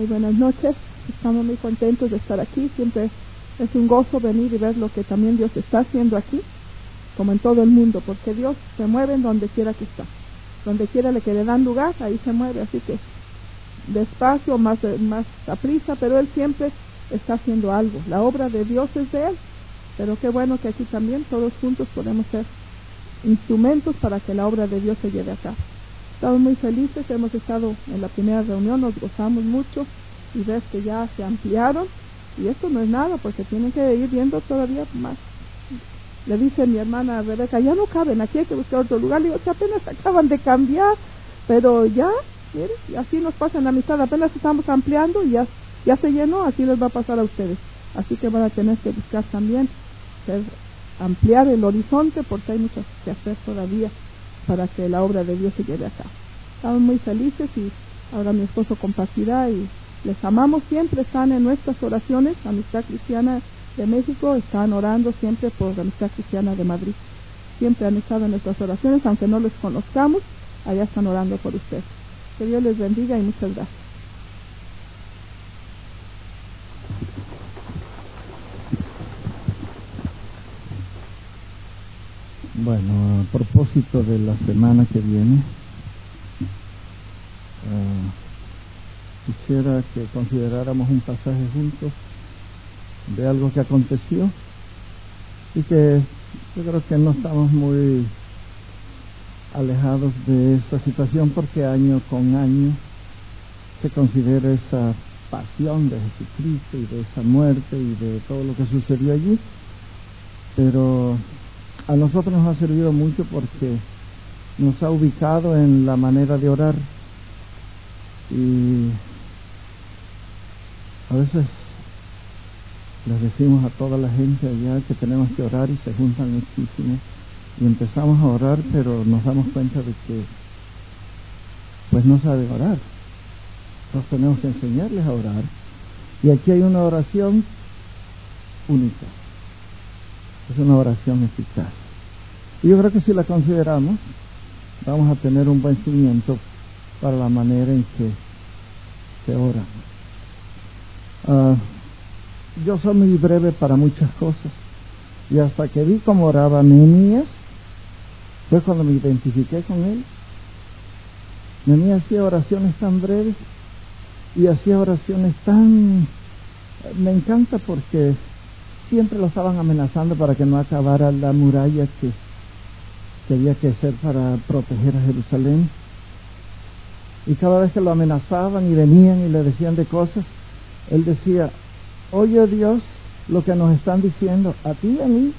Muy buenas noches, estamos muy contentos de estar aquí. Siempre es un gozo venir y ver lo que también Dios está haciendo aquí, como en todo el mundo, porque Dios se mueve en donde quiera que está. Donde quiera que le dan lugar, ahí se mueve, así que despacio, más a prisa, pero Él siempre está haciendo algo. La obra de Dios es de Él, pero qué bueno que aquí también todos juntos podemos ser instrumentos para que la obra de Dios se lleve a cabo. Estamos muy felices, hemos estado en la primera reunión, nos gozamos mucho y ves que ya se ampliaron, y esto no es nada porque tienen que ir viendo todavía más. Le dice mi hermana Rebeca, ya no caben, aquí hay que buscar otro lugar. Le digo, que apenas acaban de cambiar, pero ya, miren, y así nos pasa en la amistad, apenas estamos ampliando y ya se llenó, así les va a pasar a ustedes. Así que van a tener que buscar también ampliar el horizonte, porque hay mucho que hacer todavía para que la obra de Dios se lleve a cabo. Estamos muy felices y ahora mi esposo compartirá, y les amamos, siempre están en nuestras oraciones. Amistad Cristiana de México están orando siempre por la Amistad Cristiana de Madrid, siempre han estado en nuestras oraciones, aunque no les conozcamos, allá están orando por ustedes. Que Dios les bendiga y muchas gracias. Bueno, a propósito de la semana que viene, quisiera que consideráramos un pasaje juntos de algo que aconteció y que yo creo que no estamos muy alejados de esta situación, porque año con año se considera esa pasión de Jesucristo y de esa muerte y de todo lo que sucedió allí, pero a nosotros nos ha servido mucho porque nos ha ubicado en la manera de orar, y a veces les decimos a toda la gente allá que tenemos que orar y se juntan muchísimo y empezamos a orar, pero nos damos cuenta de que pues no saben orar. Entonces tenemos que enseñarles a orar, y aquí hay una oración única, es una oración eficaz, y yo creo que si la consideramos vamos a tener un buen cimiento para la manera en que se ora. Yo soy muy breve para muchas cosas, y hasta que vi cómo oraba Nehemías fue cuando me identifiqué con él. Nehemías hacía oraciones tan breves y hacía oraciones tan... Me encanta porque siempre lo estaban amenazando para que no acabara la muralla que había que hacer para proteger a Jerusalén, y cada vez que lo amenazaban y venían y le decían de cosas, él decía: oye Dios, lo que nos están diciendo a ti y a mí.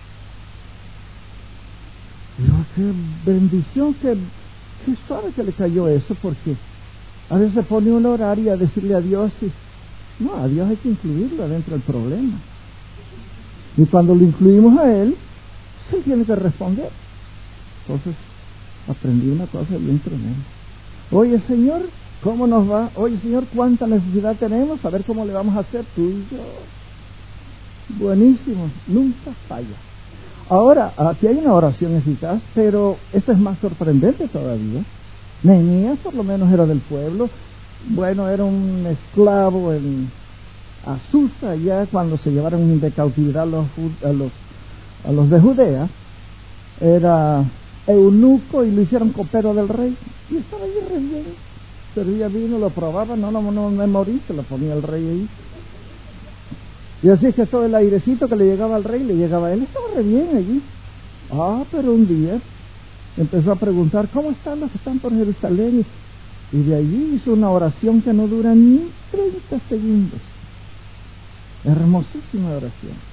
Digo, qué bendición, qué suave que le cayó eso, porque a veces se pone uno a orar y a decirle a Dios, y no, a Dios hay que incluirlo dentro del problema, y cuando lo incluimos a Él tiene que responder. Entonces aprendí una cosa bien tremenda. Oye Señor, ¿cómo nos va? Oye Señor, ¿cuánta necesidad tenemos? A ver cómo le vamos a hacer tú y yo. Buenísimo, nunca falla. Ahora, aquí hay una oración eficaz, pero esta es más sorprendente todavía. Nehemías por lo menos era del pueblo. Bueno, era un esclavo en Azusa, ya cuando se llevaron de cautividad a los de Judea. Era eunuco y lo hicieron copero del rey, y estaba allí re bien, servía vino, lo probaba, no me morí, se lo ponía el rey ahí, y así es que todo el airecito que le llegaba al rey le llegaba a él, estaba re bien allí. Pero un día empezó a preguntar cómo están los que están por Jerusalén, y de allí hizo una oración que no dura ni 30 segundos, hermosísima oración.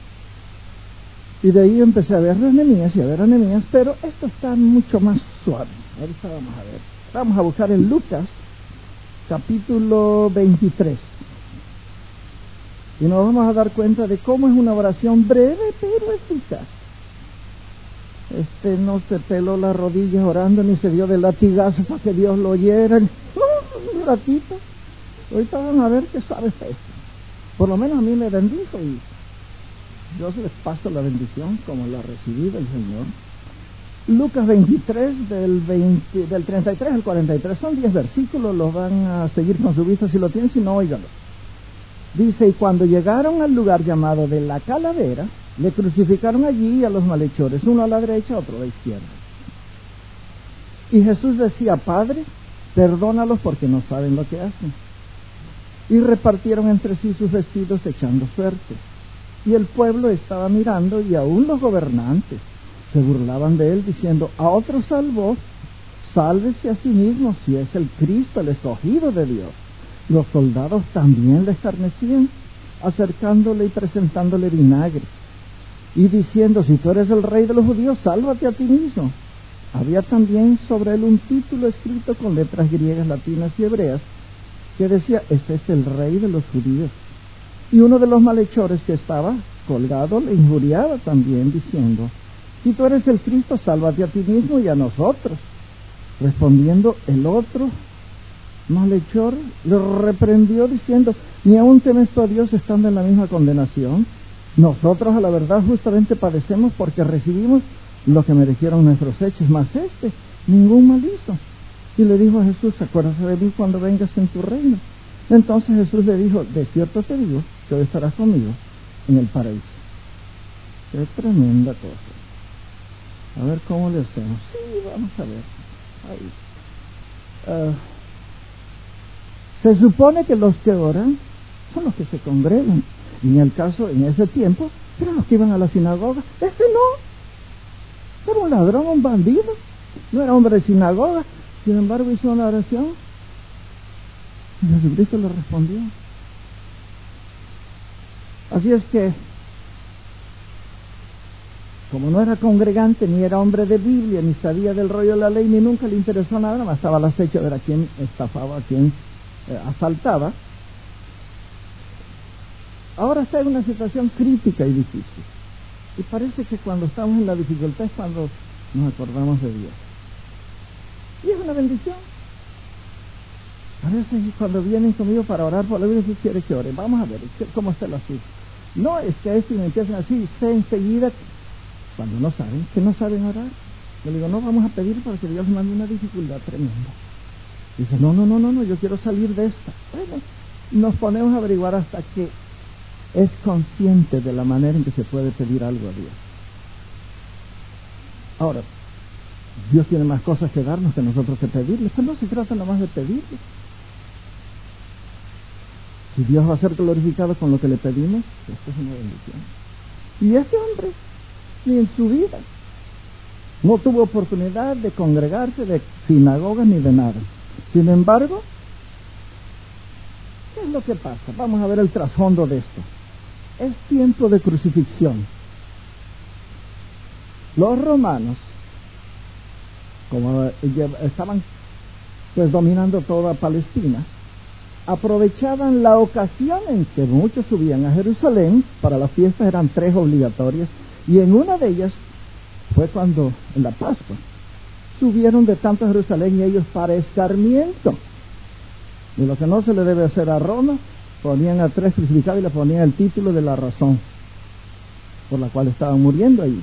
Y de ahí empecé a ver a Nehemías, pero esto está mucho más suave. Ahorita vamos a ver. Vamos a buscar en Lucas, capítulo 23. Y nos vamos a dar cuenta de cómo es una oración breve, pero eficaz. No se peló las rodillas orando, ni se dio de latigazo para que Dios lo oyera. Un ratito. Ahorita vamos a ver qué suave es esto. Por lo menos a mí me bendijo, y yo les paso la bendición como la recibí del Señor. Lucas 23, del 33 al 43, son 10 versículos, los van a seguir con su vista si lo tienen, si no, óiganlo. Dice, y cuando llegaron al lugar llamado de la Calavera, le crucificaron allí a los malhechores, uno a la derecha, otro a la izquierda. Y Jesús decía, Padre, perdónalos porque no saben lo que hacen. Y repartieron entre sí sus vestidos echando suerte. Y el pueblo estaba mirando, y aún los gobernantes se burlaban de él, diciendo, a otro salvó, sálvese a sí mismo si es el Cristo, el escogido de Dios. Los soldados también le escarnecían, acercándole y presentándole vinagre, y diciendo, si tú eres el rey de los judíos, sálvate a ti mismo. Había también sobre él un título escrito con letras griegas, latinas y hebreas, que decía, este es el rey de los judíos. Y uno de los malhechores que estaba colgado le injuriaba también, diciendo, si tú eres el Cristo, sálvate a ti mismo y a nosotros. Respondiendo el otro malhechor, le reprendió diciendo, ni aun temes tú a Dios estando en la misma condenación. Nosotros a la verdad justamente padecemos porque recibimos lo que merecieron nuestros hechos, mas este ningún mal hizo. Y le dijo a Jesús, acuérdate de mí cuando vengas en tu reino. Entonces Jesús le dijo, de cierto te digo, que hoy estarás conmigo en el paraíso. Qué tremenda cosa. A ver cómo le hacemos. Sí, vamos a ver. Se supone que los que oran son los que se congregan. Y en el caso, en ese tiempo, eran los que iban a la sinagoga. Ese no. Era un ladrón, un bandido. No era hombre de sinagoga. Sin embargo, hizo una oración. Y Jesucristo le respondió. Así es que, como no era congregante, ni era hombre de Biblia, ni sabía del rollo de la ley, ni nunca le interesó nada, nada más estaba al acecho de ver a quién estafaba, a quién asaltaba. Ahora está en una situación crítica y difícil. Y parece que cuando estamos en la dificultad es cuando nos acordamos de Dios. Y es una bendición. A veces cuando vienen conmigo para orar por la Biblia, si quiere que ore, vamos a ver cómo está el asunto. No, es que me empiezan así, sé enseguida, cuando no saben, que no saben orar. Yo le digo, no, vamos a pedir para que Dios mande una dificultad tremenda. Dice, no, yo quiero salir de esta. Bueno, nos ponemos a averiguar hasta que es consciente de la manera en que se puede pedir algo a Dios. Ahora, Dios tiene más cosas que darnos que nosotros que pedirle. Esto no se trata nada más de pedirle. Si Dios va a ser glorificado con lo que le pedimos, esto es una bendición. Y este hombre, ni en su vida, no tuvo oportunidad de congregarse, de sinagogas ni de nada. Sin embargo, ¿qué es lo que pasa? Vamos a ver el trasfondo de esto. Es tiempo de crucifixión. Los romanos, como estaban pues dominando toda Palestina, aprovechaban la ocasión en que muchos subían a Jerusalén. Para las fiestas eran 3 obligatorias, y en una de ellas fue cuando, en la Pascua, subieron de tanto a Jerusalén, y ellos para escarmiento de lo que no se le debe hacer a Roma, ponían a 3 crucificados y le ponían el título de la razón por la cual estaban muriendo ahí.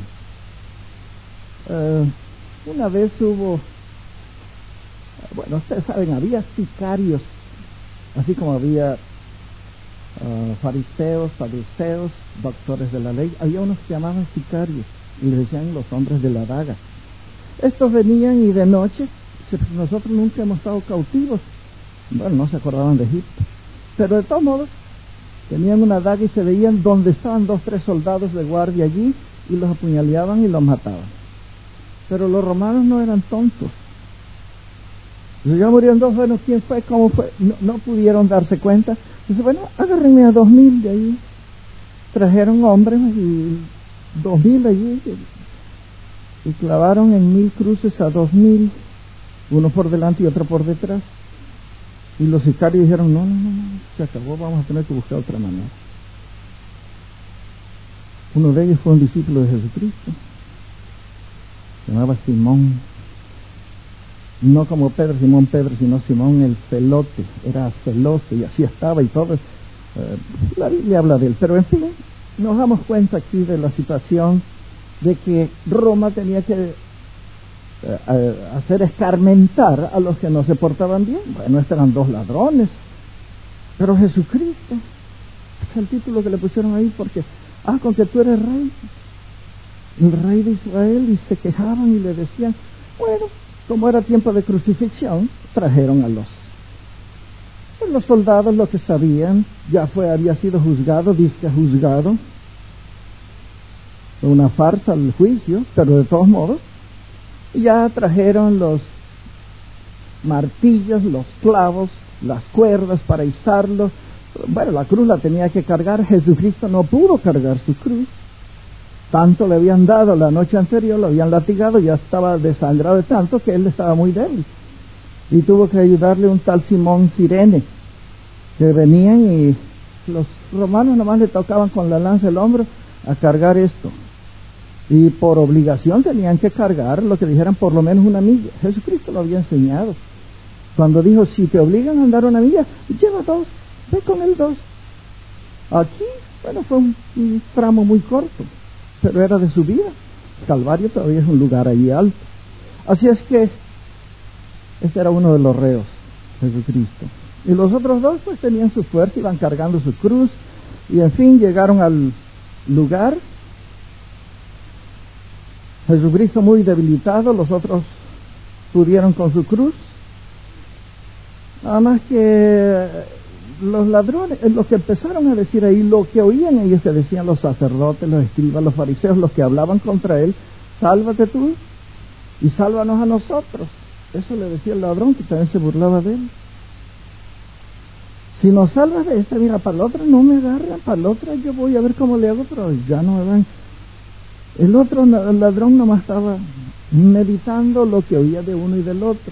Una vez hubo, bueno, ustedes saben, había sicarios, así como había fariseos, saduceos, doctores de la ley. Había unos que se llamaban sicarios y les decían los hombres de la daga. Estos venían y de noche, nosotros nunca hemos estado cautivos, bueno, no se acordaban de Egipto, pero de todos modos tenían una daga y se veían donde estaban 2 o 3 soldados de guardia allí, y los apuñaleaban y los mataban. Pero los romanos no eran tontos. Ya murieron 2, bueno, ¿quién fue? ¿Cómo fue? No pudieron darse cuenta. Dice, bueno, agárrenme a 2000 de ahí. Trajeron hombres y 2000 allí y clavaron en 1000 cruces a 2000, uno por delante y otro por detrás. Y los sicarios dijeron, no, se acabó, vamos a tener que buscar otra manera. Uno de ellos fue un discípulo de Jesucristo, se llamaba Simón. No como Simón Pedro, sino Simón el celote. Era celoso y así estaba y todo. La Biblia habla de él. Pero en fin, nos damos cuenta aquí de la situación de que Roma tenía que hacer escarmentar a los que no se portaban bien. Bueno, estos eran 2 ladrones, pero Jesucristo es el título que le pusieron ahí porque, con que tú eres rey, el rey de Israel, y se quejaban y le decían, bueno, como era tiempo de crucifixión, trajeron a los soldados, lo que sabían, había sido juzgado, disque juzgado, una farsa el juicio, pero de todos modos, ya trajeron los martillos, los clavos, las cuerdas para izarlo. Bueno, la cruz la tenía que cargar. Jesucristo no pudo cargar su cruz. Tanto le habían dado la noche anterior, lo habían latigado, ya estaba desangrado de tanto que él estaba muy débil. Y tuvo que ayudarle un tal Simón Cirene, que venían y los romanos nomás le tocaban con la lanza el hombro a cargar esto. Y por obligación tenían que cargar lo que dijeran por lo menos 1 milla. Jesucristo lo había enseñado. Cuando dijo, si te obligan a andar 1 milla, lleva 2, ve con el 2. Aquí, bueno, fue un tramo muy corto, pero era de su vida. Calvario todavía es un lugar ahí alto. Así es que este era uno de los reos, Jesucristo. Y los otros 2 pues tenían su fuerza, iban cargando su cruz, y en fin llegaron al lugar. Jesucristo muy debilitado, los otros pudieron con su cruz. Nada más que los ladrones, los que empezaron a decir ahí, lo que oían ellos que decían los sacerdotes, los escribas, los fariseos, los que hablaban contra él, sálvate tú y sálvanos a nosotros. Eso le decía el ladrón, que también se burlaba de él. Si nos salvas de esta, mira, para la otra no me agarran, para la otra yo voy a ver cómo le hago, pero ya no me van. El otro ladrón nomás estaba meditando lo que oía de uno y del otro.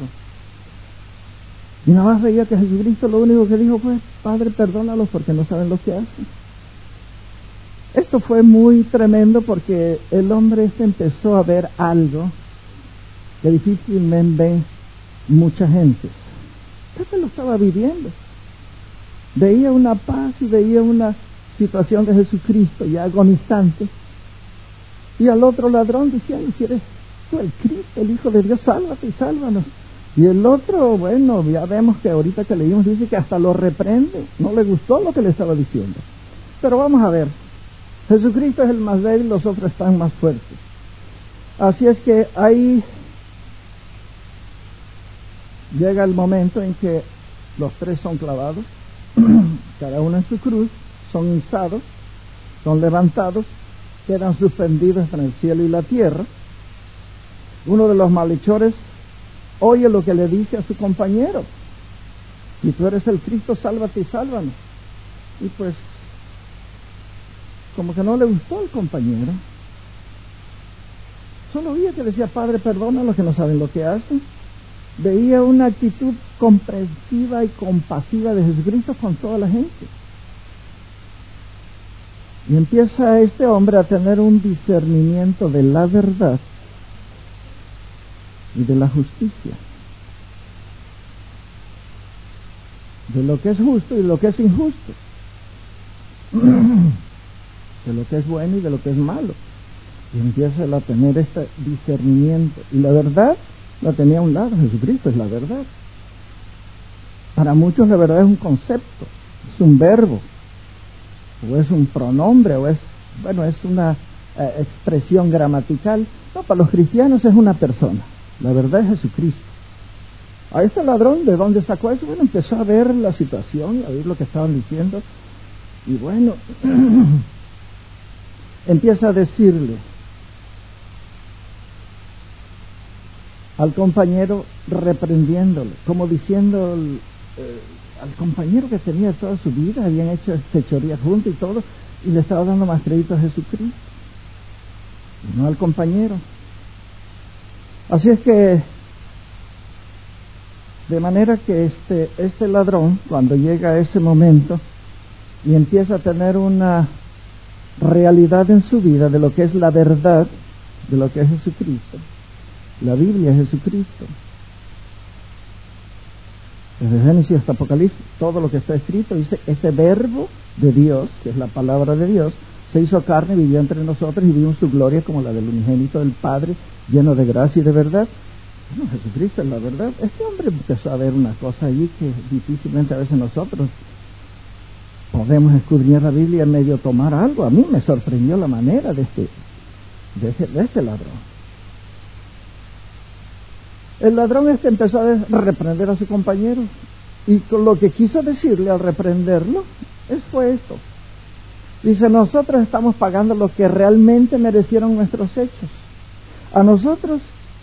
Y nada más veía que Jesucristo lo único que dijo fue, Padre, perdónalos porque no saben lo que hacen. Esto fue muy tremendo porque el hombre empezó a ver algo que difícilmente ven mucha gente. Este lo estaba viviendo. Veía una paz y veía una situación de Jesucristo ya agonizante. Y al otro ladrón diciendo, si eres tú el Cristo, el Hijo de Dios, sálvate y sálvanos. Y el otro, bueno, ya vemos que ahorita que leímos dice que hasta lo reprende, no le gustó lo que le estaba diciendo. Pero vamos a ver, Jesucristo es el más débil, los otros están más fuertes. Así es que ahí llega el momento en que los 3 son clavados, cada uno en su cruz, son izados, son levantados, quedan suspendidos entre el cielo y la tierra. Uno de los malhechores oye lo que le dice a su compañero, si tú eres el Cristo, sálvate y sálvanos. Y pues como que no le gustó al compañero, solo oía que decía, Padre, perdona a los que no saben lo que hacen. Veía una actitud comprensiva y compasiva de Jesucristo con toda la gente. Y empieza este hombre a tener un discernimiento de la verdad y de la justicia, de lo que es justo y de lo que es injusto, de lo que es bueno y de lo que es malo. Y empieza a tener este discernimiento. Y la verdad la tenía a un lado. Jesucristo es la verdad. Para muchos la verdad es un concepto, es un verbo, o es un pronombre, o es una expresión gramatical. No, para los cristianos es una persona. La verdad es Jesucristo. A este ladrón, ¿de dónde sacó eso? Bueno, empezó a ver la situación, a ver lo que estaban diciendo, y bueno, empieza a decirle al compañero, reprendiéndole, como diciendo al compañero que tenía toda su vida, habían hecho fechorías juntos y todo, y le estaba dando más crédito a Jesucristo, y no al compañero. Así es que, de manera que este ladrón, cuando llega a ese momento y empieza a tener una realidad en su vida de lo que es la verdad, de lo que es Jesucristo, la Biblia es Jesucristo. Desde Génesis hasta Apocalipsis, todo lo que está escrito dice, ese verbo de Dios, que es la palabra de Dios, se hizo carne, vivió entre nosotros y vimos su gloria como la del unigénito del Padre, lleno de gracia y de verdad. Bueno, Jesucristo es la verdad. Este hombre empezó a ver una cosa allí que difícilmente a veces nosotros podemos escudriñar la Biblia y medio tomar algo. A mí me sorprendió la manera de este ladrón. El ladrón empezó a reprender a su compañero, y con lo que quiso decirle al reprenderlo fue esto. Dice: nosotros estamos pagando lo que realmente merecieron nuestros hechos. A nosotros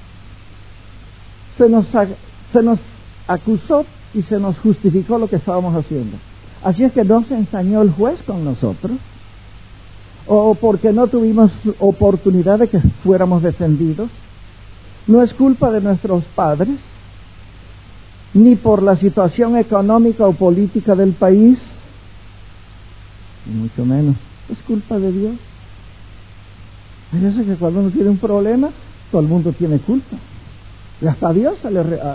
se nos acusó y se nos justificó lo que estábamos haciendo. Así es que no se ensañó el juez con nosotros, o porque no tuvimos oportunidad de que fuéramos defendidos. No es culpa de nuestros padres, ni por la situación económica o política del país, y mucho menos es culpa de Dios. Hay veces que cuando uno tiene un problema, todo el mundo tiene culpa, y hasta a Dios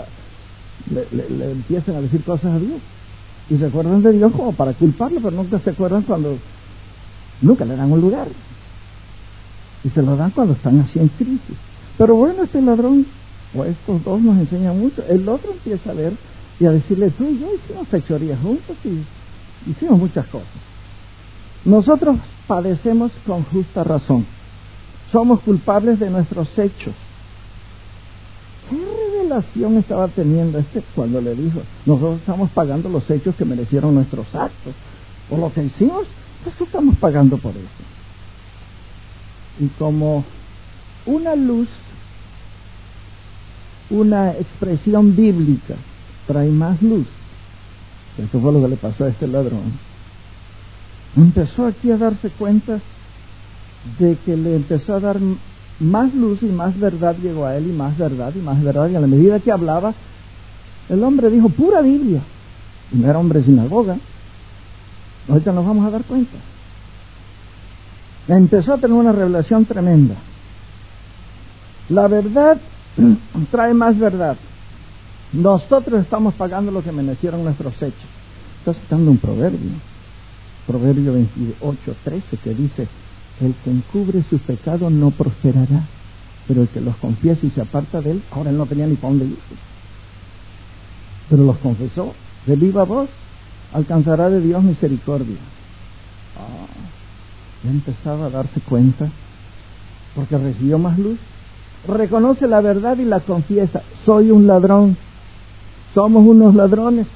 le empiezan a decir cosas a Dios, y se acuerdan de Dios como para culparlo, pero nunca se acuerdan nunca le dan un lugar, y se lo dan cuando están así en crisis. Pero bueno, este ladrón, o estos dos, nos enseñan mucho. El otro empieza a ver y a decirle: tú y yo hicimos fechorías juntos y hicimos muchas cosas. Nosotros padecemos con justa razón. Somos culpables de nuestros hechos. ¿Qué revelación estaba teniendo cuando le dijo: nosotros estamos pagando los hechos que merecieron nuestros actos? O lo que hicimos, pues estamos pagando por eso. Y como una luz, una expresión bíblica trae más luz, eso fue lo que le pasó a este ladrón. Empezó aquí a darse cuenta de que le empezó a dar más luz, y más verdad llegó a él, y más verdad, y más verdad, y a la medida que hablaba, el hombre dijo pura Biblia, y no era hombre de sinagoga. Ahorita nos vamos a dar cuenta. Empezó a tener una revelación tremenda. La verdad trae más verdad. Nosotros estamos pagando lo que merecieron nuestros hechos. Está citando un proverbio, Proverbio 28:13, que dice: el que encubre su pecado no prosperará, pero el que los confiesa y se aparta de él. Ahora él no tenía ni para dónde irse, pero los confesó de viva voz, alcanzará de Dios misericordia. Ya empezaba a darse cuenta, porque recibió más luz. Reconoce la verdad y la confiesa: soy un ladrón, somos unos ladrones.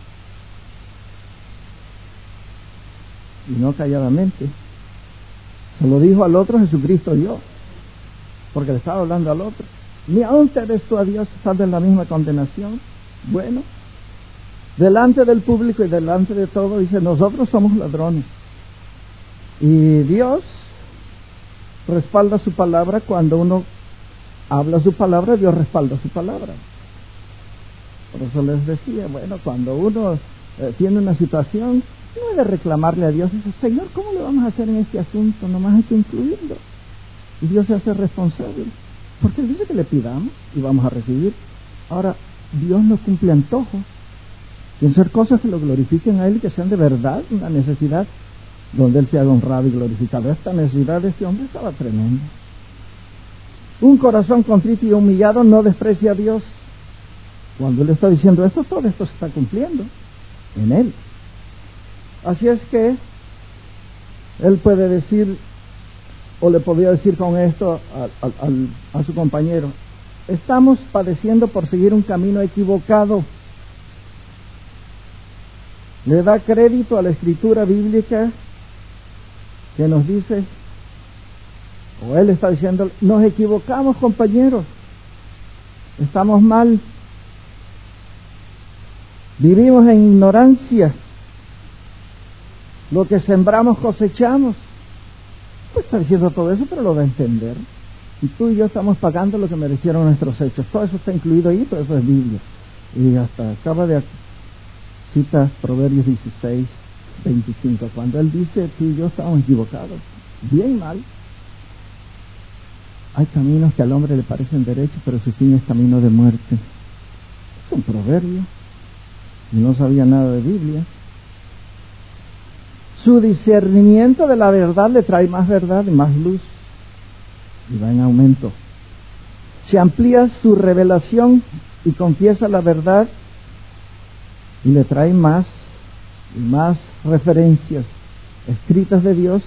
Y no calladamente. Se lo dijo al otro, Jesucristo dio, porque le estaba hablando al otro. Ni aun te eres tú a Dios, estás en la misma condenación. Bueno, delante del público y delante de todo, dice: nosotros somos ladrones. Y Dios respalda su palabra. Cuando uno habla su palabra, Dios respalda su palabra. Por eso les decía, bueno, cuando uno tiene una situación, no debe reclamarle a Dios. Dice: Señor, ¿cómo le vamos a hacer en este asunto? Nomás hay que incluirlo. Y Dios se hace responsable, porque Él dice que le pidamos y vamos a recibir. Ahora, Dios no cumple antojos. Tienen que ser cosas que lo glorifiquen a Él y que sean de verdad una necesidad donde Él se haga honrado y glorificado. Esta necesidad de este hombre estaba tremenda. Un corazón contrito y humillado no desprecia a Dios. Cuando Él está diciendo esto, todo esto se está cumpliendo en Él. Así es que Él puede decir, o le podría decir con esto a su compañero: estamos padeciendo por seguir un camino equivocado. Le da crédito a la escritura bíblica que nos dice, o él está diciendo: nos equivocamos, compañeros, estamos mal, vivimos en ignorancia, lo que sembramos cosechamos. Pues está diciendo todo eso, pero lo va a entender. Y tú y yo estamos pagando lo que merecieron nuestros hechos. Todo eso está incluido ahí, todo eso es Biblia. Y hasta acaba de cita Proverbios 16:25, cuando él dice: tú y yo estamos equivocados, bien mal. Hay caminos que al hombre le parecen derechos, pero su fin es camino de muerte. Es un proverbio, y no sabía nada de Biblia. Su discernimiento de la verdad le trae más verdad y más luz, y va en aumento. se amplía su revelación y confiesa la verdad y le trae más y más referencias escritas de Dios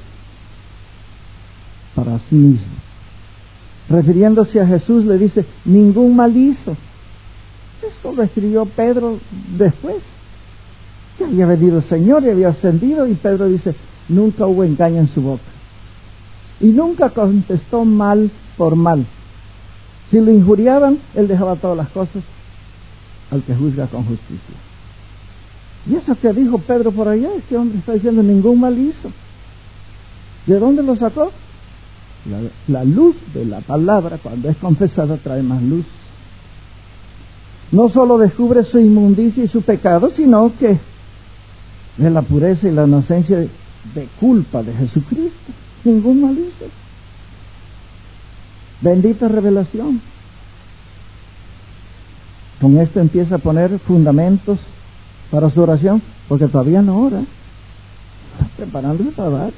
para sí mismo. Refiriéndose a Jesús le dice, ningún mal hizo. Esto lo escribió Pedro después. Ya había venido el Señor y había ascendido, y Pedro dice, nunca hubo engaño en su boca. Y nunca contestó mal por mal. Si lo injuriaban, él dejaba todas las cosas al que juzga con justicia. Y eso que dijo Pedro por allá, este hombre está diciendo, ningún mal hizo. ¿De dónde lo sacó? La luz de la palabra, cuando es confesada, trae más luz. No solo descubre su inmundicia y su pecado, sino que de la pureza y la inocencia de culpa de Jesucristo. Ningún mal hizo. Bendita revelación. Con esto empieza a poner fundamentos para su oración, porque todavía no ora, está preparándose para dar.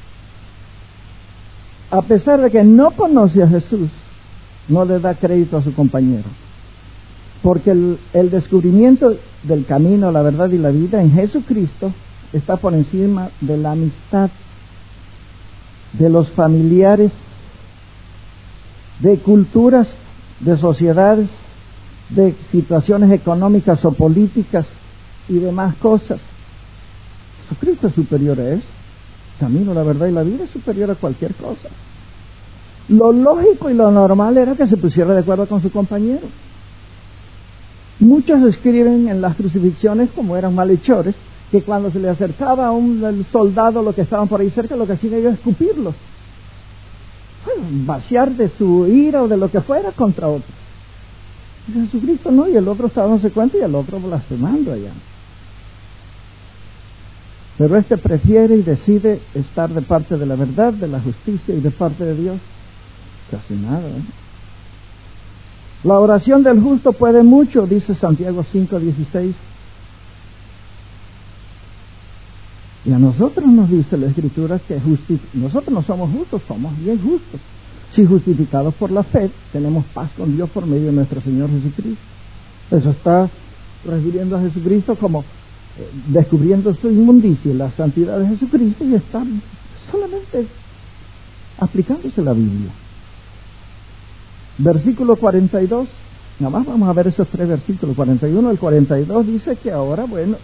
A pesar de que no conoce a Jesús, no le da crédito a su compañero, porque el descubrimiento del camino, la verdad y la vida en Jesucristo está por encima de la amistad, de los familiares, de culturas, de sociedades, de situaciones económicas o políticas y demás cosas. Jesucristo es superior a eso. El camino, la verdad y la vida es superior a cualquier cosa. Lo lógico y lo normal era que se pusiera de acuerdo con su compañero. Muchos escriben en las crucifixiones, como eran malhechores, que cuando se le acercaba a un soldado, los que estaban por ahí cerca, lo que hacían ellos es escupirlos, vaciar de su ira o de lo que fuera contra otro. Y Jesucristo no, y el otro estaba dándose cuenta y el otro blasfemando allá. Pero este prefiere y decide estar de parte de la verdad, de la justicia y de parte de Dios. Casi nada, ¿eh? La oración del justo puede mucho, dice Santiago 5:16. Y a nosotros nos dice la Escritura que nosotros no somos justos, somos bien justos. Si justificados por la fe, tenemos paz con Dios por medio de nuestro Señor Jesucristo. Eso está refiriendo a Jesucristo como descubriendo su inmundicia y la santidad de Jesucristo, y está solamente aplicándose la Biblia. Versículo 42, nada más vamos a ver esos tres versículos, 41 al 42, dice que ahora, bueno,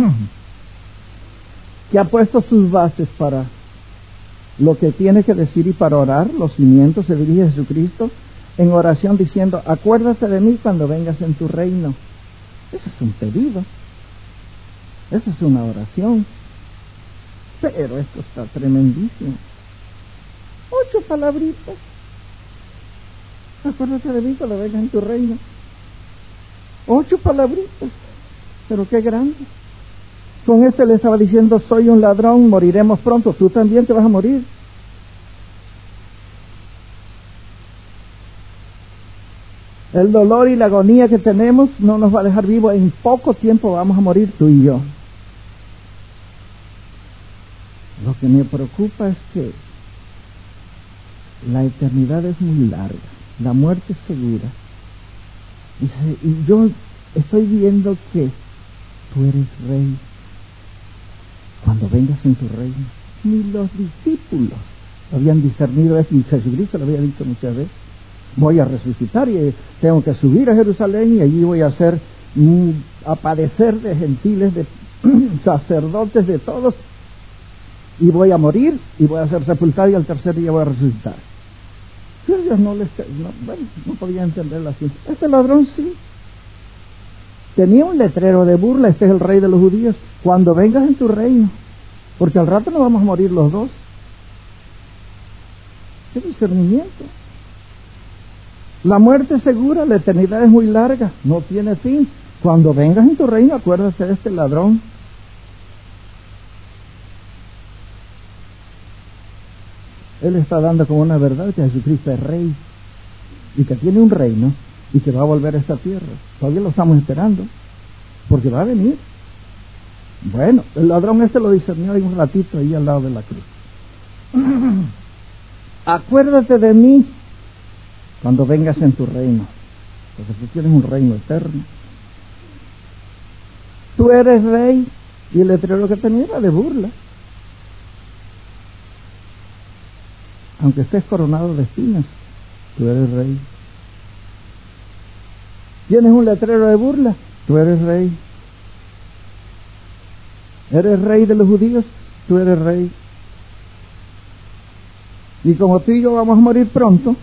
que ha puesto sus bases para lo que tiene que decir y para orar, los cimientos, se dirige a Jesucristo en oración diciendo, acuérdate de mí cuando vengas en tu reino. Ese es un pedido, esa es una oración, pero esto está tremendísimo. 8 palabritas. Acuérdate de mí cuando vengas en tu reino. 8 palabritas, pero qué grande. Con este le estaba diciendo, soy un ladrón, moriremos pronto, tú también te vas a morir. El dolor y la agonía que tenemos no nos va a dejar vivos, en poco tiempo vamos a morir tú y yo. Lo que me preocupa es que la eternidad es muy larga, la muerte es segura. Y yo estoy viendo que tú eres rey cuando vengas en tu reino. Ni los discípulos habían discernido eso, y Jesucristo lo había dicho muchas veces. Voy a resucitar y tengo que subir a Jerusalén, y allí voy a a padecer de gentiles, de sacerdotes, de todos, y voy a morir y voy a ser sepultado y al tercer día voy a resucitar. Pero ellos no podían entenderlo así. Este ladrón sí tenía un letrero de burla, este es el rey de los judíos, cuando vengas en tu reino, porque al rato no vamos a morir los dos. ¿Qué discernimiento? La muerte es segura, la eternidad es muy larga, no tiene fin. Cuando vengas en tu reino, acuérdate de este ladrón. Él está dando como una verdad que Jesucristo es rey y que tiene un reino y que va a volver a esta tierra. Todavía lo estamos esperando, porque va a venir. Bueno, el ladrón este lo discernió ahí un ratito ahí al lado de la cruz. Acuérdate de mí cuando vengas en tu reino. porque tú tienes un reino eterno. Tú eres rey, y el letrero que tenía era de burla. Aunque estés coronado de espinas, tú eres rey. Tienes un letrero de burla, tú eres rey. Eres rey de los judíos, tú eres rey. Y como tú y yo vamos a morir pronto,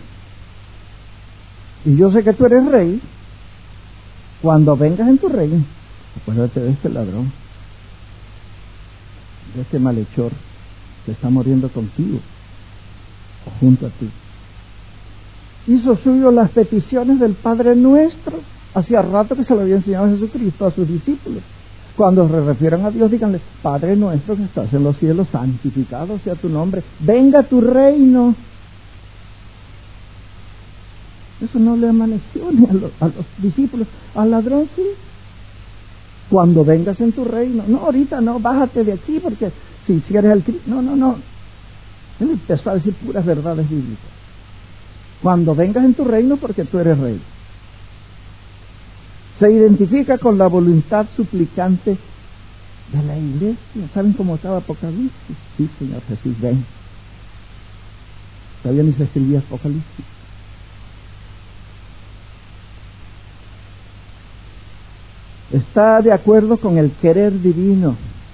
y yo sé que tú eres rey, cuando vengas en tu reino, acuérdate de este ladrón, de este malhechor que está muriendo contigo o junto a ti. Hizo suyo las peticiones del Padre Nuestro. Hacía rato que se lo había enseñado Jesucristo a sus discípulos. Cuando se refieran a Dios, díganle: Padre nuestro que estás en los cielos, santificado sea tu nombre, venga tu reino. Eso no le amaneció ni a los discípulos. Al ladrón sí. Cuando vengas en tu reino. No, ahorita no, bájate de aquí, porque si eres el Cristo. No. Él empezó a decir puras verdades bíblicas. Cuando vengas en tu reino, porque tú eres rey. Se identifica con la voluntad suplicante de la iglesia. ¿Saben cómo estaba Apocalipsis? Sí, Señor Jesús, ven. Todavía ni se escribía Apocalipsis. Está de acuerdo con el querer divino.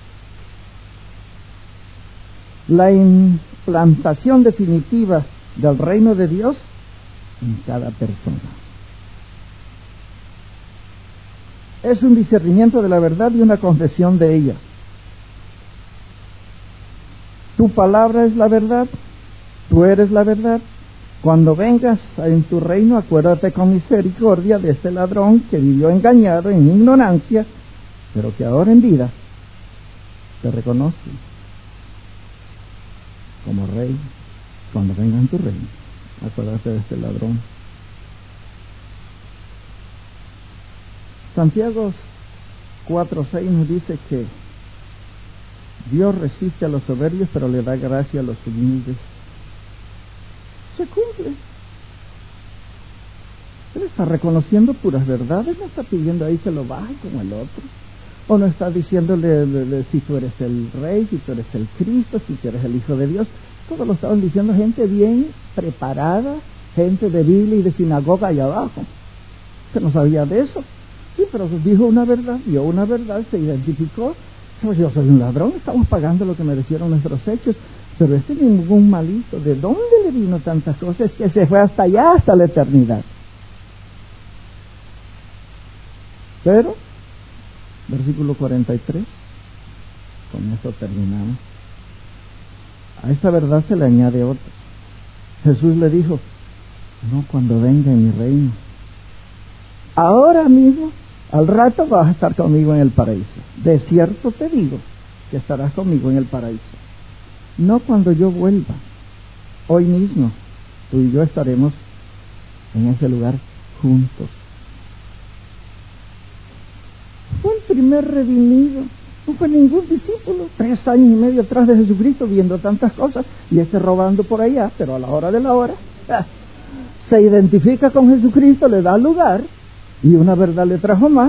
La implantación definitiva del reino de Dios en cada persona. Es un discernimiento de la verdad y una confesión de ella. Tu palabra es la verdad, tú eres la verdad. Cuando vengas en tu reino, acuérdate con misericordia de este ladrón que vivió engañado en ignorancia, pero que ahora en vida te reconoce como rey. Cuando venga en tu reino, acuérdate de este ladrón. Santiago 4:6 nos dice que Dios resiste a los soberbios, pero le da gracia a los humildes. Se cumple. Él está reconociendo puras verdades, no está pidiendo ahí que lo baje como el otro, o no está diciéndole si tú eres el rey, si tú eres el Cristo, si tú eres el Hijo de Dios. Todo lo estaban diciendo gente bien preparada, gente de Biblia y de sinagoga allá abajo, que no sabía de eso. Sí, pero dijo una verdad, dio una verdad, se identificó. Yo soy un ladrón, estamos pagando lo que merecieron nuestros hechos, pero este ningún mal hizo. ¿De dónde le vino tantas cosas? Que se fue hasta allá, hasta la eternidad. Pero, versículo 43, con esto terminamos. A esta verdad se le añade otra. Jesús le dijo: no cuando venga en mi reino. Ahora mismo, al rato vas a estar conmigo en el paraíso. De cierto te digo que estarás conmigo en el paraíso. No cuando yo vuelva. Hoy mismo, tú y yo estaremos en ese lugar juntos. Fue el primer redimido. No fue ningún discípulo. 3 años y medio atrás de Jesucristo, viendo tantas cosas, y robando por allá, pero a la hora de la hora, se identifica con Jesucristo, le da lugar, y una verdad le trajo más.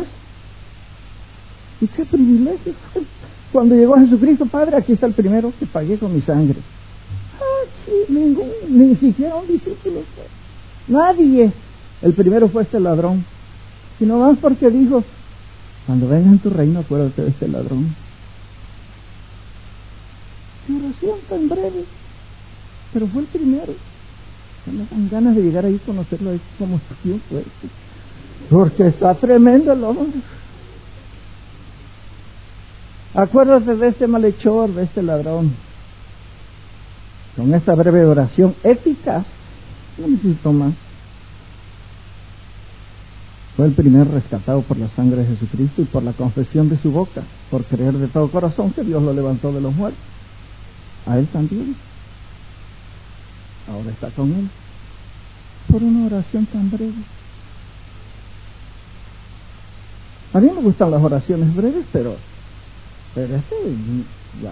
Y qué privilegio. Cuando llegó a Jesucristo: Padre, aquí está el primero que pagué con mi sangre. Sí, ni siquiera un discípulo. Nadie. El primero fue este ladrón. Y no más porque dijo: cuando venga en tu reino, acuérdate de este ladrón. Qué oración tan breve. Pero fue el primero. Me dan ganas de llegar ahí y conocerlo ahí como bien fuerte. Porque está tremendo el hombre. Acuérdate de este malhechor, de este ladrón. Con esta breve oración eficaz, no necesito más. Fue el primer rescatado por la sangre de Jesucristo y por la confesión de su boca, por creer de todo corazón que Dios lo levantó de los muertos. A él también. Ahora está con él. Por una oración tan breve. A mí me gustan las oraciones breves, pero este ya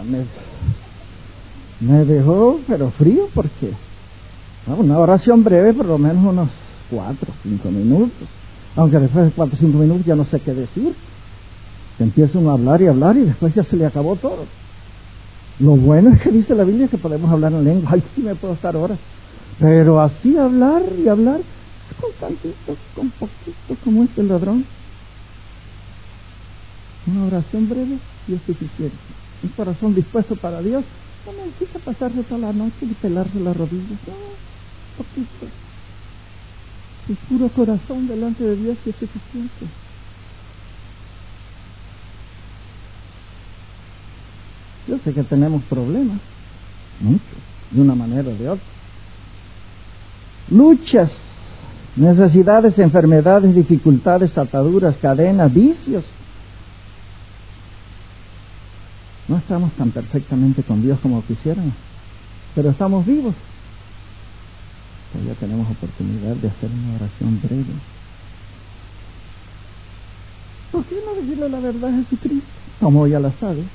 me dejó pero frío, porque una oración breve por lo menos unos 4 o 5 minutos. Aunque después de 4 o 5 minutos ya no sé qué decir. Empieza uno a hablar y después ya se le acabó todo. Lo bueno es que dice la Biblia que podemos hablar en lengua. Ay, sí me puedo estar horas. Pero así hablar y hablar, con tantito, con poquito, como este ladrón. Una oración breve y es suficiente. Un corazón dispuesto para Dios no necesita pasarse toda la noche y pelarse las rodillas. No, poquito. El puro corazón delante de Dios y es suficiente. Yo sé que tenemos problemas, muchos, de una manera o de otra. Luchas, necesidades, enfermedades, dificultades, ataduras, cadenas, vicios. No estamos tan perfectamente con Dios como quisiéramos, pero estamos vivos. Todavía tenemos oportunidad de hacer una oración breve. ¿Por qué no decirle la verdad a Jesucristo? Como ya la sabe.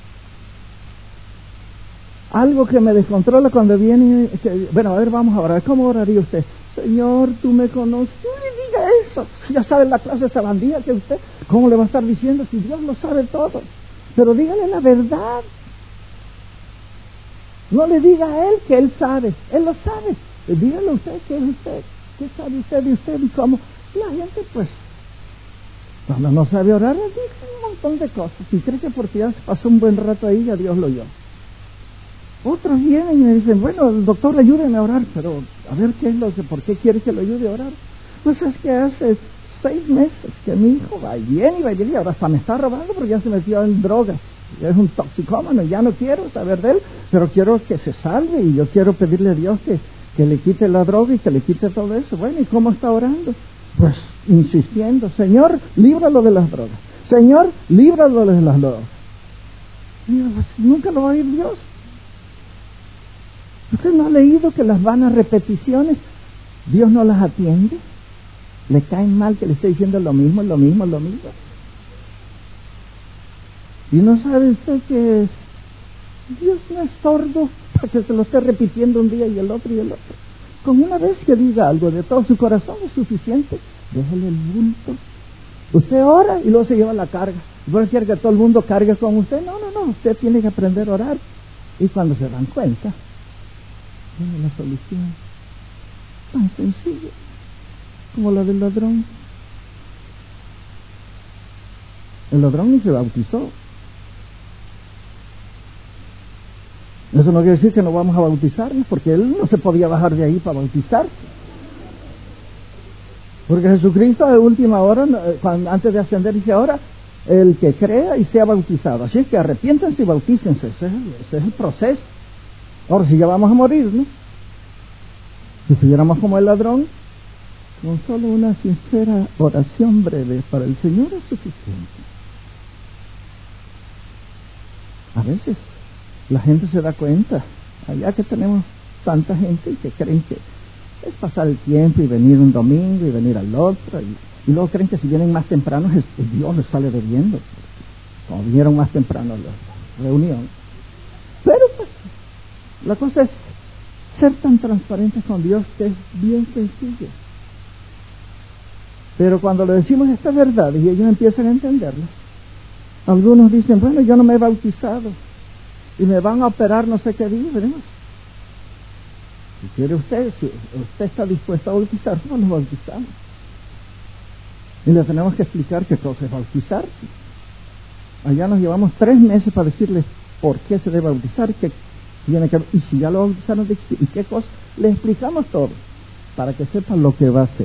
Algo que me descontrola cuando viene, bueno, a ver, vamos a orar. ¿Cómo oraría usted? Señor, tú me conoces. No le diga eso. Ya sabe la clase de sabandía que usted, ¿cómo le va a estar diciendo si Dios lo sabe todo? Pero dígale la verdad. No le diga a Él que Él sabe. Él lo sabe. Dígale a usted que es usted. ¿Qué sabe usted de usted y cómo? La gente, pues, cuando no sabe orar, le dice un montón de cosas. Y cree que porque ya se pasó un buen rato ahí, ya Dios lo oyó. Otros vienen y me dicen, bueno, doctor, ayúdeme a orar, pero a ver qué es lo que, ¿por qué quiere que lo ayude a orar? Pues es que hace 6 meses que mi hijo va y viene y ahora hasta me está robando porque ya se metió en drogas. Es un toxicómano y ya no quiero saber de él, pero quiero que se salve y yo quiero pedirle a Dios que le quite la droga y que le quite todo eso. Bueno, ¿y cómo está orando? Pues insistiendo, Señor, líbralo de las drogas. Señor, líbralo de las drogas. Y pues, nunca lo va a oír Dios. ¿Usted no ha leído que las vanas repeticiones Dios no las atiende? Le caen mal que le esté diciendo lo mismo. Y no sabe usted que Dios no es sordo para que se lo esté repitiendo un día y el otro. Con una vez que diga algo de todo su corazón es suficiente. Déjele el bulto. Usted ora y luego se lleva la carga. ¿Usted quiere que todo el mundo cargue con usted? No. Usted tiene que aprender a orar. Y cuando se dan cuenta, tiene la solución tan sencilla como la del ladrón. El ladrón ni se bautizó. Eso no quiere decir que no vamos a bautizarnos, porque él no se podía bajar de ahí para bautizarse. Porque Jesucristo a última hora, antes de ascender, dice ahora, el que crea y sea bautizado. Así es que arrepiéntanse y bautícense. Ese es el proceso. Ahora, si ya vamos a morirnos, si estuviéramos como el ladrón, con solo una sincera oración breve para el Señor es suficiente. A veces la gente se da cuenta, allá que tenemos tanta gente y que creen que es pasar el tiempo y venir un domingo y venir al otro, y luego creen que si vienen más temprano Dios les sale debiendo, como vinieron más temprano a la reunión. Pero pues la cosa es ser tan transparentes con Dios que es bien sencillo. Pero cuando le decimos esta verdad y ellos empiezan a entenderla, algunos dicen, bueno, yo no me he bautizado y me van a operar no sé qué día, veremos. Si quiere usted, si usted está dispuesto a bautizarse, pues nos bautizamos. Y le tenemos que explicar qué cosa es bautizarse. Allá nos llevamos 3 meses para decirle por qué se debe bautizar, qué tiene que, y si ya lo bautizaron, y qué cosa, le explicamos todo, para que sepan lo que va a hacer.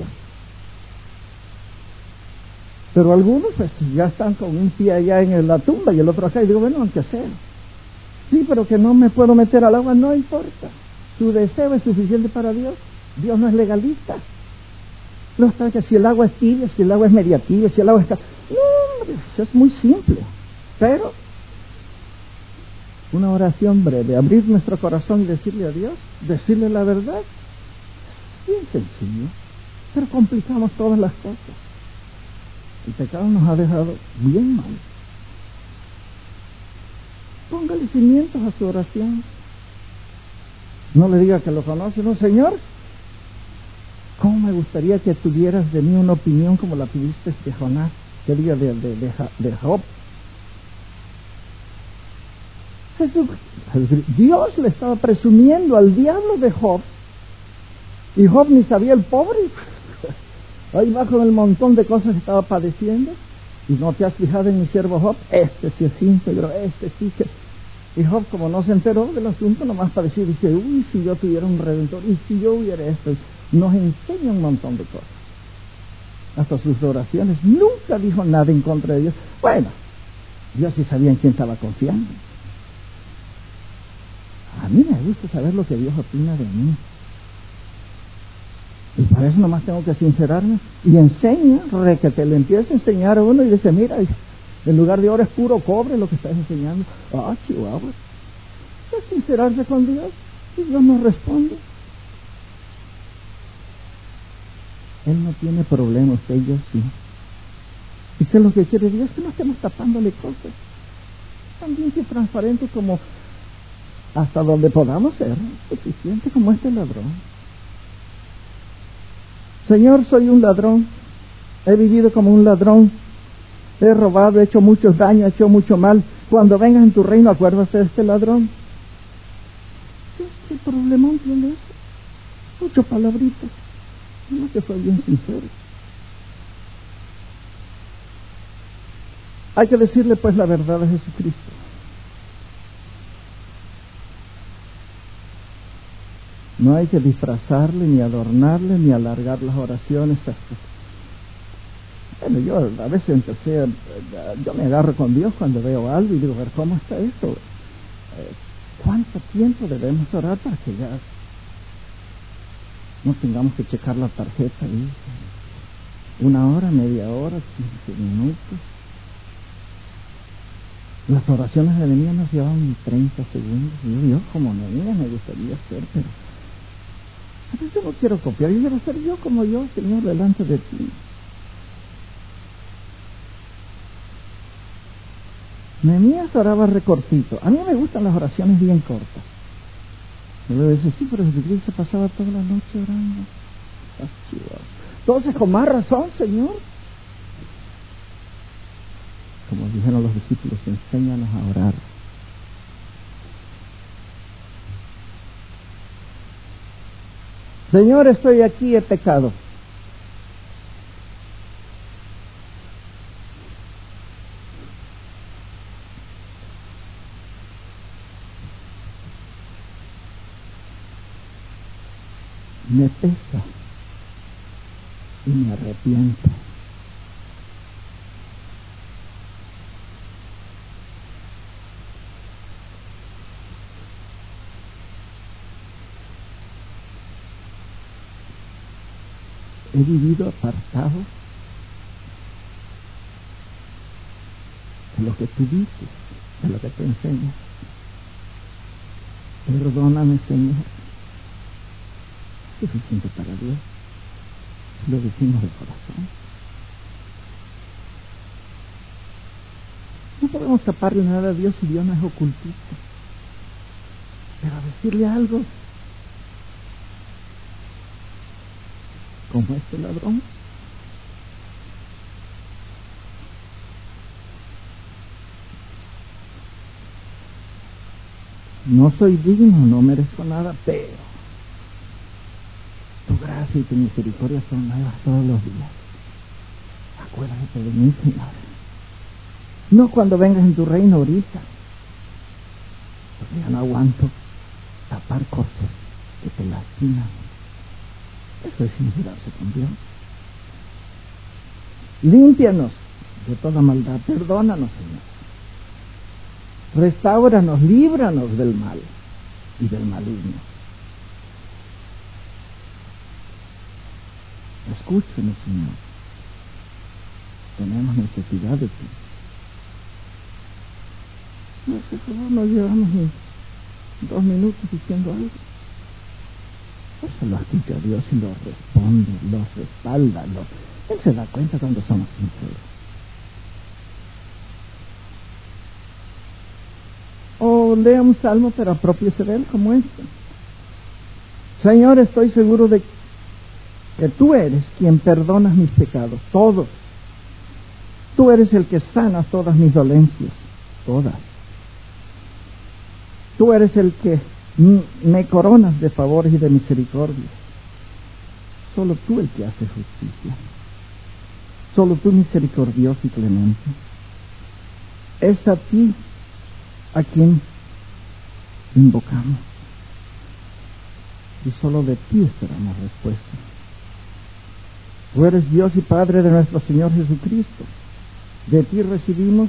Pero algunos pues ya están con un pie allá en la tumba y el otro acá, y digo, bueno, aunque sea. Sí, pero que no me puedo meter al agua, no importa. Su deseo es suficiente para Dios. Dios no es legalista. No está que si el agua es tibia, si el agua es media tibia, si el agua está... No, eso es muy simple. Pero una oración breve, abrir nuestro corazón y decirle a Dios, decirle la verdad, es bien sencillo. Pero complicamos todas las cosas. El pecado nos ha dejado bien mal. Póngale cimientos a su oración. No le diga que lo conoce, no, Señor, ¿cómo me gustaría que tuvieras de mí una opinión como la tuviste de Jonás, que diga de Job. Dios le estaba presumiendo al diablo de Job, y Job ni sabía, el pobre, ahí bajo el montón de cosas que estaba padeciendo. ¿Y no te has fijado en mi siervo Job? Este sí es íntegro, este sí que... Y Job, como no se enteró del asunto, nomás padeció y dice, uy, si yo tuviera un redentor, y si yo hubiera esto. Nos enseña un montón de cosas. Hasta sus oraciones, nunca dijo nada en contra de Dios. Bueno, Dios sí sabía en quién estaba confiando. A mí me gusta saber lo que Dios opina de mí. Y para eso nomás tengo que sincerarme. Y enseña, que te le empieza a enseñar a uno y dice, mira, en lugar de oro es puro cobre lo que estás enseñando. Ah, chihuahua. Es sincerarse con Dios y Dios nos responde. Él no tiene problema, usted y yo sí. ¿Y qué es lo que quiere Dios? Que no estemos tapándole cosas. También que transparente como hasta donde podamos ser, suficiente como este ladrón. Señor, soy un ladrón, he vivido como un ladrón, he robado, he hecho muchos daños, he hecho mucho mal. Cuando vengas en tu reino, acuérdate de este ladrón. ¿Qué problemón tiene eso? 8 palabritas, no que fue bien sincero. Hay que decirle pues la verdad a Jesucristo. No hay que disfrazarle, ni adornarle, ni alargar las oraciones. Bueno, yo a veces yo me agarro con Dios cuando veo algo y digo, a ver, ¿cómo está esto? ¿Cuánto tiempo debemos orar para que ya no tengamos que checar la tarjeta ahí? 1 hora, media hora, 15 minutos. Las oraciones de Nehemías nos llevaban 30 segundos. Y yo como Nehemías me gustaría ser, pero yo no quiero copiar, yo quiero ser yo como yo, Señor, delante de ti. Nehemías oraba recortito. A mí me gustan las oraciones bien cortas. Me lo dice, sí, pero Jesucristo pasaba toda la noche orando. Entonces, con más razón, Señor. Como dijeron los discípulos, enséñanos a orar. Señor, estoy aquí, he pecado. Me pesa y me arrepiento. He vivido apartado de lo que tú dices, de lo que te enseñas. Perdóname, Señor. Es suficiente para Dios. Lo decimos de corazón. No podemos taparle nada a Dios si Dios no es ocultista. Pero decirle algo como este ladrón. No soy digno, no merezco nada, pero tu gracia y tu misericordia son nuevas todos los días. Acuérdate de mí, Señor. No cuando vengas en tu reino ahorita, porque ya no aguanto tapar cosas que te lastiman. Eso es sincerarse con Dios. Límpianos de toda maldad, perdónanos, Señor. Restáuranos, líbranos del mal y del maligno. Escúchanos, Señor. Tenemos necesidad de ti. No sé cómo nos llevamos ni 2 minutos diciendo algo. Eso lo escucha Dios y lo responde, lo respalda. Él se da cuenta cuando somos sinceros. O lea un salmo, pero apropiese de él como este. Señor, estoy seguro de que tú eres quien perdonas mis pecados, todos. Tú eres el que sanas todas mis dolencias, todas. Tú eres el que me coronas de favores y de misericordia. Solo tú el que hace justicia. Solo tú misericordioso y clemente. Es a ti a quien invocamos. Y solo de ti esperamos respuesta. Tú eres Dios y Padre de nuestro Señor Jesucristo. De ti recibimos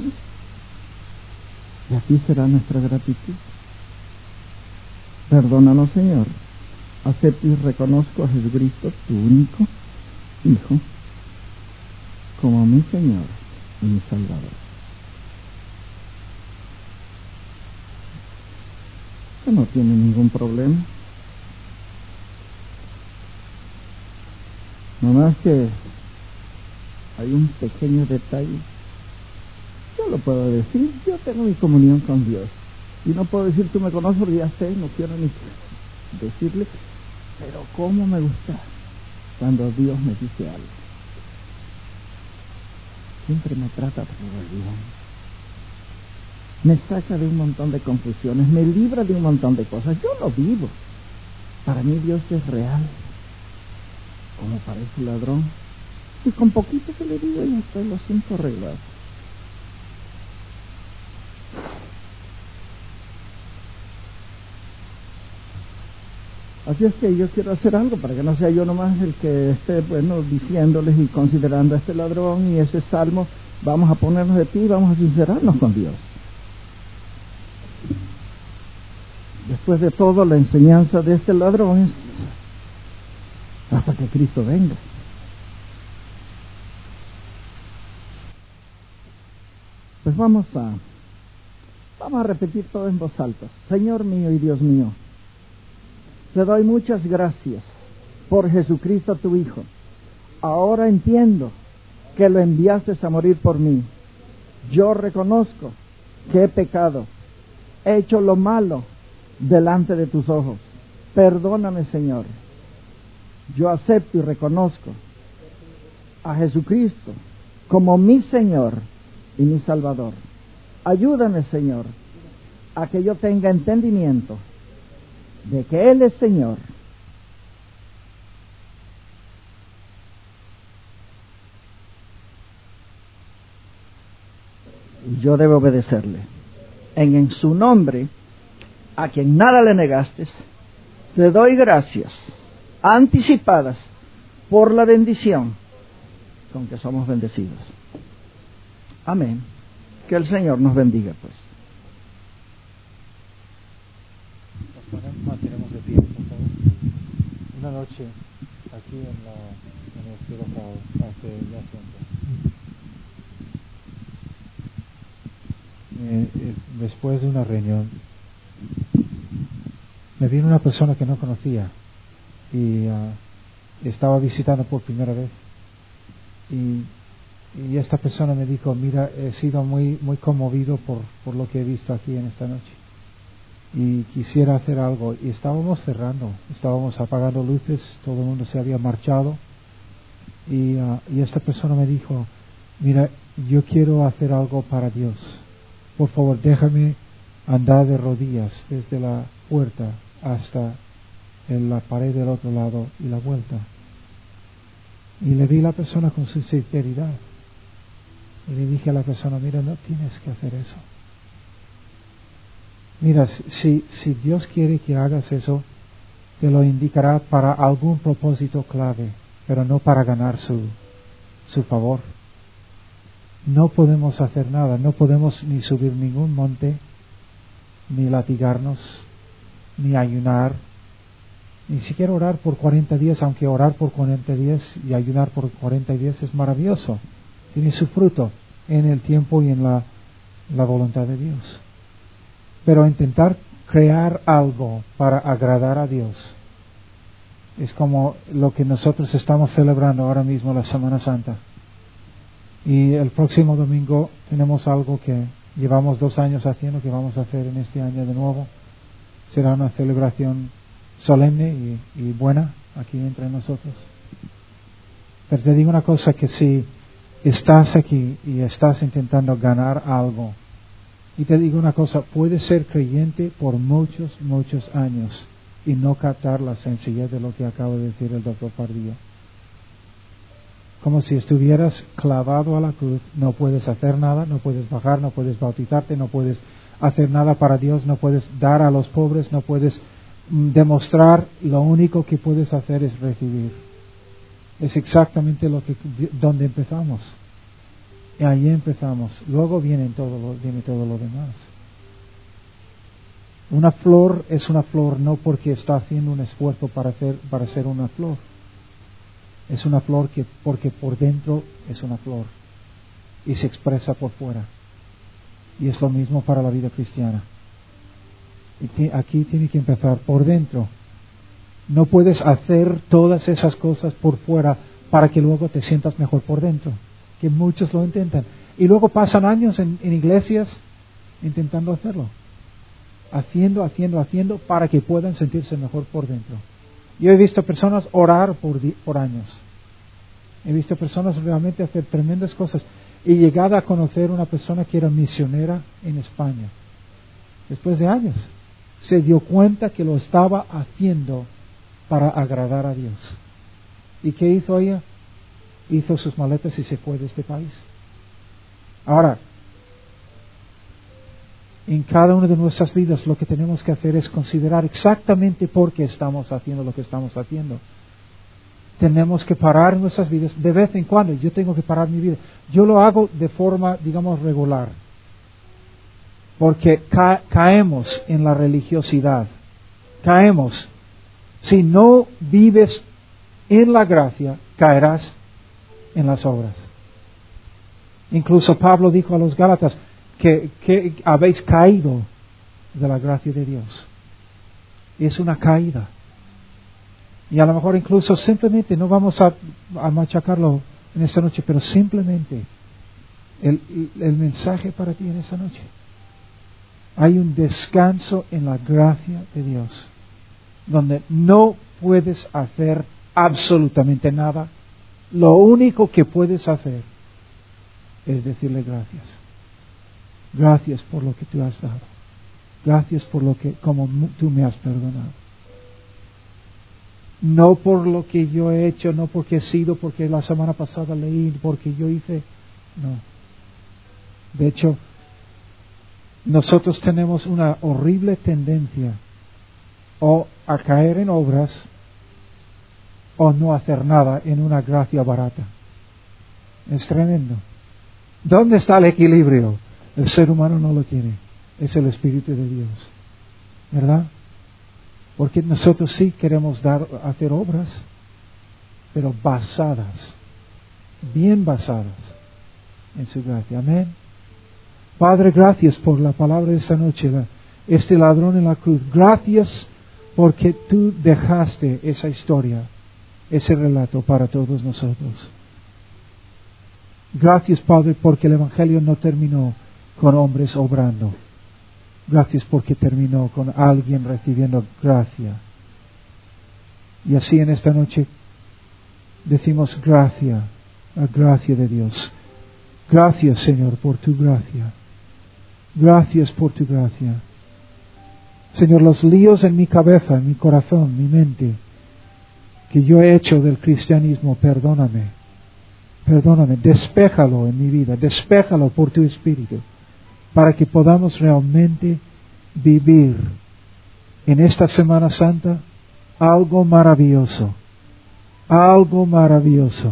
y a ti será nuestra gratitud. Perdónanos, Señor. Acepto y reconozco a Jesucristo, tu único Hijo, como mi Señor y mi Salvador. Eso no tiene ningún problema. No más que hay un pequeño detalle. Yo lo puedo decir, yo tengo mi comunión con Dios. Y no puedo decir, tú me conoces porque ya sé, no quiero ni decirle, pero cómo me gusta cuando Dios me dice algo. Siempre me trata todo bien. Me saca de un montón de confusiones, me libra de un montón de cosas. Yo lo vivo. Para mí Dios es real. Como parece ladrón. Y con poquito que le digo, ya estoy los 5 arreglados. Así es que yo quiero hacer algo para que no sea yo nomás el que esté, diciéndoles y considerando a este ladrón y ese salmo. Vamos a ponernos de pie y vamos a sincerarnos con Dios. Después de todo, la enseñanza de este ladrón es hasta que Cristo venga. Pues vamos a repetir todo en voz alta. Señor mío y Dios mío, te doy muchas gracias por Jesucristo tu Hijo. Ahora entiendo que lo enviaste a morir por mí. Yo reconozco que he pecado, he hecho lo malo delante de tus ojos. Perdóname, Señor. Yo acepto y reconozco a Jesucristo como mi Señor y mi Salvador. Ayúdame, Señor, a que yo tenga entendimiento de que Él es Señor. Y yo debo obedecerle. En su nombre, a quien nada le negaste, te doy gracias anticipadas por la bendición con que somos bendecidos. Amén. Que el Señor nos bendiga, pues. Mantenemos de pie, por favor. Una noche aquí en este local, hace ya tiempo. Después de una reunión, me vino una persona que no conocía y estaba visitando por primera vez. Y esta persona me dijo, mira, he sido muy conmovido por lo que he visto aquí en esta noche. Y quisiera hacer algo. Y estábamos cerrando, estábamos apagando luces, todo el mundo se había marchado. Y esta persona me dijo, mira, yo quiero hacer algo para Dios. Por favor, déjame andar de rodillas desde la puerta hasta en la pared del otro lado y la vuelta. Y le vi a la persona con su sinceridad. Y le dije a la persona, mira, no tienes que hacer eso. Mira, si Dios quiere que hagas eso, te lo indicará para algún propósito clave, pero no para ganar su favor. No podemos hacer nada, no podemos ni subir ningún monte, ni latigarnos, ni ayunar, ni siquiera orar por 40 días, aunque orar por 40 días y ayunar por 40 días es maravilloso. Tiene su fruto en el tiempo y en la voluntad de Dios. Pero intentar crear algo para agradar a Dios es como lo que nosotros estamos celebrando ahora mismo, la Semana Santa. Y el próximo domingo tenemos algo que llevamos 2 años haciendo, que vamos a hacer en este año de nuevo. Será una celebración solemne y buena aquí entre nosotros. Pero te digo una cosa, que si estás aquí y estás intentando ganar algo, y te digo una cosa, puedes ser creyente por muchos, muchos años y no captar la sencillez de lo que acaba de decir el doctor Pardillo. Como si estuvieras clavado a la cruz, no puedes hacer nada, no puedes bajar, no puedes bautizarte, no puedes hacer nada para Dios, no puedes dar a los pobres, no puedes demostrar, lo único que puedes hacer es recibir. Es exactamente donde empezamos. Y ahí empezamos. Luego viene todo lo demás. Una flor es una flor no porque está haciendo un esfuerzo para ser una flor. Es una flor porque por dentro es una flor y se expresa por fuera. Y es lo mismo para la vida cristiana. Y aquí tiene que empezar por dentro. No puedes hacer todas esas cosas por fuera para que luego te sientas mejor por dentro, que muchos lo intentan. Y luego pasan años en iglesias intentando hacerlo. Haciendo para que puedan sentirse mejor por dentro. Yo he visto personas orar por años. He visto personas realmente hacer tremendas cosas. Y llegado a conocer una persona que era misionera en España. Después de años, se dio cuenta que lo estaba haciendo para agradar a Dios. ¿Y qué hizo ella? Hizo sus maletas y se fue de este país. Ahora, en cada una de nuestras vidas lo que tenemos que hacer es considerar exactamente por qué estamos haciendo lo que estamos haciendo. Tenemos que parar nuestras vidas de vez en cuando. Yo tengo que parar mi vida. Yo lo hago de forma, digamos, regular. Porque caemos en la religiosidad. Caemos. Si no vives en la gracia, caerás en las obras. Incluso Pablo dijo a los Gálatas que habéis caído de la gracia de Dios. Es una caída. Y a lo mejor incluso simplemente, no vamos a machacarlo en esta noche, pero simplemente el mensaje para ti en esta noche. Hay un descanso en la gracia de Dios, donde no puedes hacer absolutamente nada. Lo único que puedes hacer es decirle gracias. Gracias por lo que tú has dado. Gracias por como tú me has perdonado. No por lo que yo he hecho, no porque he sido, porque la semana pasada leí, porque yo hice. No. De hecho, nosotros tenemos una horrible tendencia o a caer en obras o no hacer nada en una gracia barata. Es tremendo. ¿Dónde está el equilibrio? El ser humano no lo tiene. Es el Espíritu de Dios. ¿Verdad? Porque nosotros sí queremos hacer obras, pero basadas, bien basadas en su gracia. Amén. Padre, gracias por la palabra de esta noche, este ladrón en la cruz. Gracias porque tú dejaste esa historia, ese relato para todos nosotros. Gracias, Padre, porque el Evangelio no terminó con hombres obrando. Gracias porque terminó con alguien recibiendo gracia. Y así en esta noche decimos gracia, la gracia de Dios. Gracias, Señor, por tu gracia. Gracias por tu gracia. Señor, los líos en mi cabeza, en mi corazón, mi mente, que yo he hecho del cristianismo, perdóname. Perdóname, despéjalo en mi vida, despéjalo por tu Espíritu, para que podamos realmente vivir en esta Semana Santa algo maravilloso, algo maravilloso.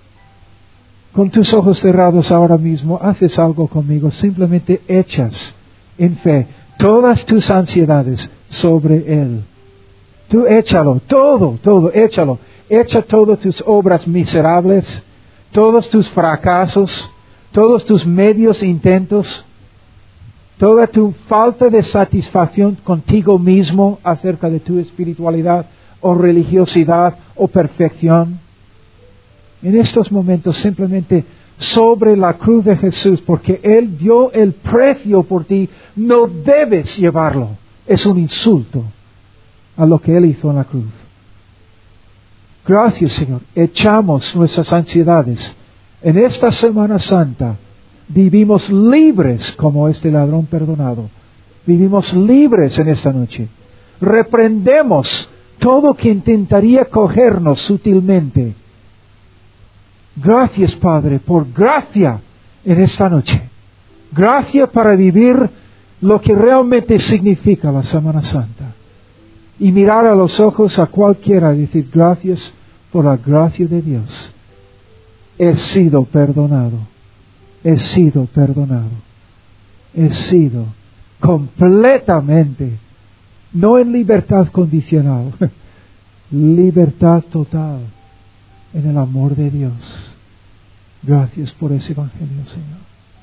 Con tus ojos cerrados ahora mismo, haces algo conmigo, simplemente echas en fe todas tus ansiedades sobre Él. Tú échalo, todo, échalo. Echa todas tus obras miserables, todos tus fracasos, todos tus medios intentos, toda tu falta de satisfacción contigo mismo acerca de tu espiritualidad o religiosidad o perfección. En estos momentos simplemente sobre la cruz de Jesús, porque Él dio el precio por ti, no debes llevarlo. Es un insulto a lo que Él hizo en la cruz. Gracias, Señor. Echamos nuestras ansiedades. En esta Semana Santa vivimos libres como este ladrón perdonado. Vivimos libres en esta noche. Reprendemos todo que intentaría cogernos sutilmente. Gracias, Padre, por gracia en esta noche. Gracias para vivir lo que realmente significa la Semana Santa. Y mirar a los ojos a cualquiera y decir, gracias por la gracia de Dios. He sido perdonado. He sido perdonado. He sido completamente, no en libertad condicional, libertad total en el amor de Dios. Gracias por ese Evangelio, Señor.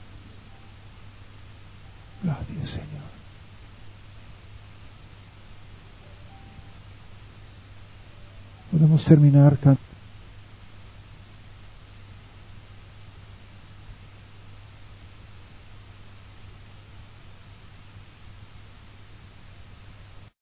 Gracias, Señor. Podemos terminar cantando.